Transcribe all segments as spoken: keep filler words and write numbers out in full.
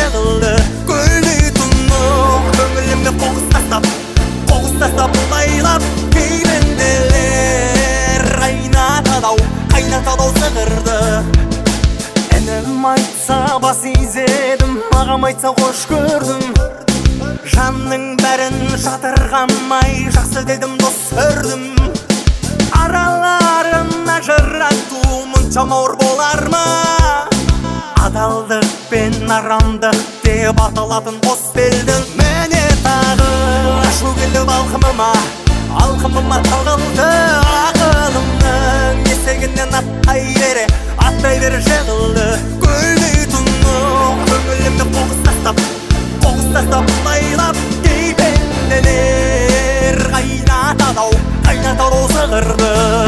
жығылды. Көйлей тұнық көңіліме қоқыс тастап, қоқыс тастап лайлап кейбенделер қайнатады-ау, қайнатады-ау сығырды. Інім айтса бас изедім, ағам айтса қош көрдім. Жанның бәрін жатырғамай жақсы дедім, дос көрдім. Араларын ажырату мұнша ауыр болар ма? Адалдық пен арамдық деп аталатын қос белдің. Міне тағы ашу келіп алқымыма, алқымыма тағылды. Ақылымның есігінен аттай бере, аттай бере жығылды. Көйлей тұнық көңілімді қоқыс тастап, қоқыс тастап лайлап кейбенделер қайнатады-ау, қайнатады-ау сығырды.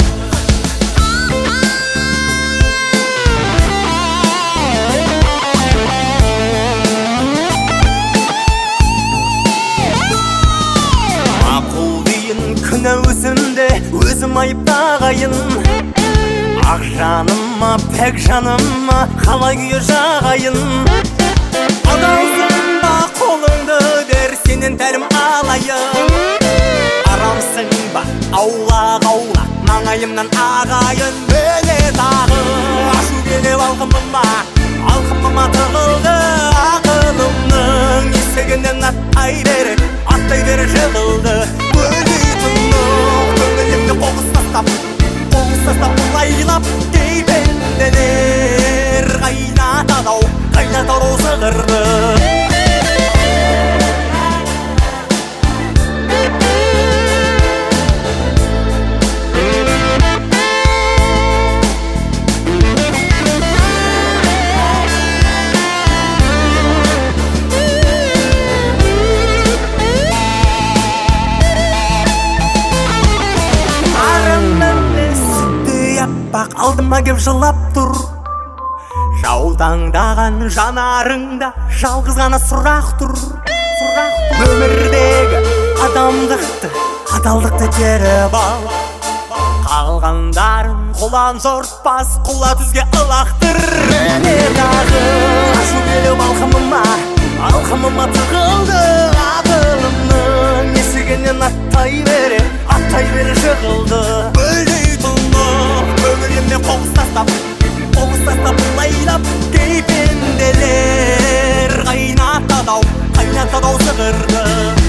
Күні өзімде, өзім айыптағайын. Ақ жаныма, пәк жаныма қалай күйі жағайын. Адалсың ба қолыңды бер, сенен тәрім алайын. Арамсың ба аулақ-аулақ маңайымнан ағайын. Міне тағы ашу келіп алқымыма, алқымыма тығылды. Ақылымның есігінен аттай бере, аттай бере жығылды. Көңілімді қоқыс тастап, қоқыс тастап лайлап кейбенделер қайнатады-ау, қайнатады-ау сығырды. Алдыма кеп жылап тұр, жаутаңдаған жанарыңда жалғыз ғана сұрақ тұр. Өмірдегі адамдықты, адалдықты теріп ал. Қалғандарын қолан жортпас, құла түзге ылақтыр. Міне тағы ашу келіп алқымыма, алқымыма тығылды. Ақылымның есігінен аттай бере, аттай бере жығылды. Көңілімде қоқыс тастап, қоқыс тастап лайлап кейбенделер қайнатады-ау, қайнатады-ау сығырды.